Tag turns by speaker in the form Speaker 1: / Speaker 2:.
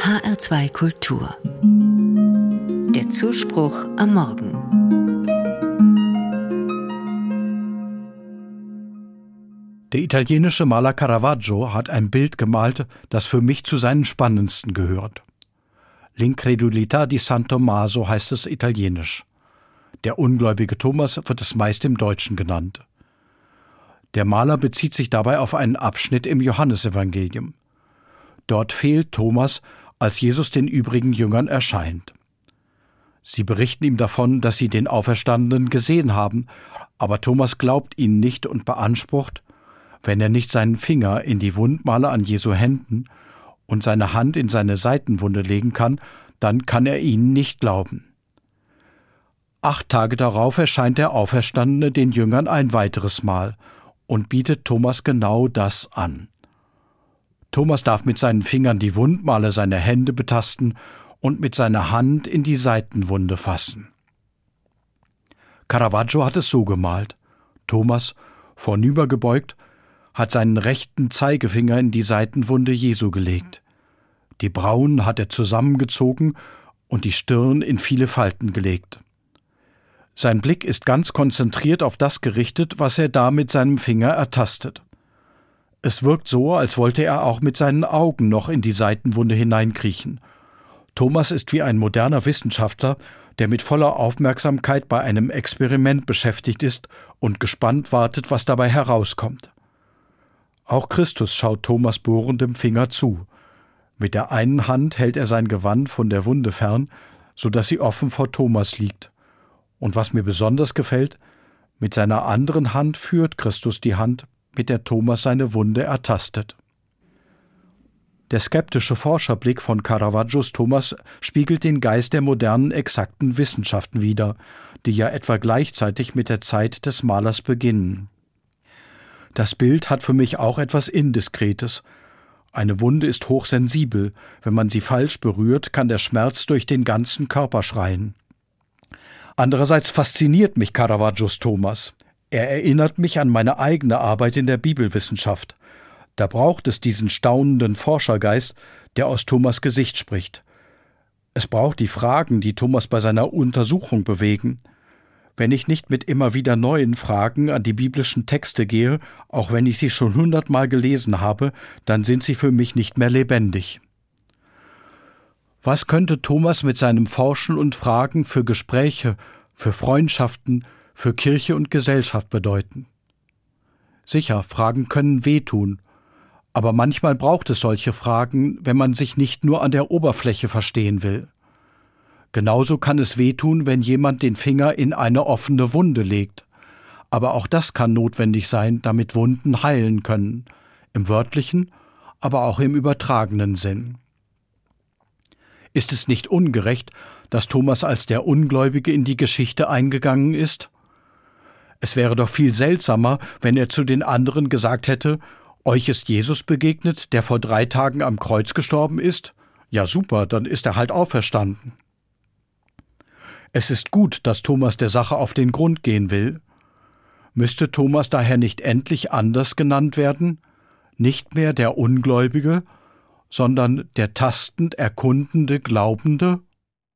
Speaker 1: HR2 Kultur. Der Zuspruch am Morgen.
Speaker 2: Der italienische Maler Caravaggio hat ein Bild gemalt, das für mich zu seinen spannendsten gehört. L'Incredulità di San Tommaso heißt es italienisch. Der ungläubige Thomas wird es meist im Deutschen genannt. Der Maler bezieht sich dabei auf einen Abschnitt im Johannesevangelium. Dort fehlt Thomas, als Jesus den übrigen Jüngern erscheint. Sie berichten ihm davon, dass sie den Auferstandenen gesehen haben, aber Thomas glaubt ihnen nicht und beansprucht, wenn er nicht seinen Finger in die Wundmale an Jesu Händen und seine Hand in seine Seitenwunde legen kann, dann kann er ihnen nicht glauben. 8 Tage darauf erscheint der Auferstandene den Jüngern ein weiteres Mal und bietet Thomas genau das an. Thomas darf mit seinen Fingern die Wundmale seiner Hände betasten und mit seiner Hand in die Seitenwunde fassen. Caravaggio hat es so gemalt. Thomas, vornübergebeugt, hat seinen rechten Zeigefinger in die Seitenwunde Jesu gelegt. Die Brauen hat er zusammengezogen und die Stirn in viele Falten gelegt. Sein Blick ist ganz konzentriert auf das gerichtet, was er da mit seinem Finger ertastet. Es wirkt so, als wollte er auch mit seinen Augen noch in die Seitenwunde hineinkriechen. Thomas ist wie ein moderner Wissenschaftler, der mit voller Aufmerksamkeit bei einem Experiment beschäftigt ist und gespannt wartet, was dabei herauskommt. Auch Christus schaut Thomas bohrendem Finger zu. Mit der einen Hand hält er sein Gewand von der Wunde fern, so dass sie offen vor Thomas liegt. Und was mir besonders gefällt, mit seiner anderen Hand führt Christus die Hand, mit der Thomas seine Wunde ertastet. Der skeptische Forscherblick von Caravaggios Thomas spiegelt den Geist der modernen exakten Wissenschaften wider, die ja etwa gleichzeitig mit der Zeit des Malers beginnen. Das Bild hat für mich auch etwas Indiskretes. Eine Wunde ist hochsensibel. Wenn man sie falsch berührt, kann der Schmerz durch den ganzen Körper schreien. Andererseits fasziniert mich Caravaggios Thomas. Er erinnert mich an meine eigene Arbeit in der Bibelwissenschaft. Da braucht es diesen staunenden Forschergeist, der aus Thomas' Gesicht spricht. Es braucht die Fragen, die Thomas bei seiner Untersuchung bewegen. Wenn ich nicht mit immer wieder neuen Fragen an die biblischen Texte gehe, auch wenn ich sie schon 100-mal gelesen habe, dann sind sie für mich nicht mehr lebendig. Was könnte Thomas mit seinem Forschen und Fragen für Gespräche, für Freundschaften, für Kirche und Gesellschaft bedeuten? Sicher, Fragen können wehtun, aber manchmal braucht es solche Fragen, wenn man sich nicht nur an der Oberfläche verstehen will. Genauso kann es wehtun, wenn jemand den Finger in eine offene Wunde legt. Aber auch das kann notwendig sein, damit Wunden heilen können, im wörtlichen, aber auch im übertragenen Sinn. Ist es nicht ungerecht, dass Thomas als der Ungläubige in die Geschichte eingegangen ist? Es wäre doch viel seltsamer, wenn er zu den anderen gesagt hätte, euch ist Jesus begegnet, der vor 3 Tagen am Kreuz gestorben ist? Ja super, dann ist er halt auferstanden. Es ist gut, dass Thomas der Sache auf den Grund gehen will. Müsste Thomas daher nicht endlich anders genannt werden? Nicht mehr der Ungläubige, sondern der tastend erkundende Glaubende?